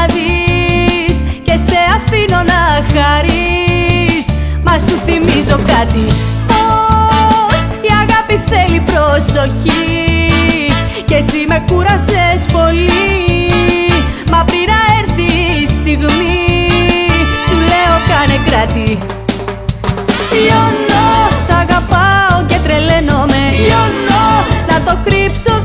να δεις και σε αφήνω να χαρείς. Μα σου θυμίζω κάτι, πως η αγάπη θέλει προσοχή και εσύ με κούρασες πολύ. Μα πριν να έρθει η στιγμή σου λέω κάνε κράτη. Λιώνω, σ' αγαπάω και τρελαίνομαι. Λιώνω, να το κρύψω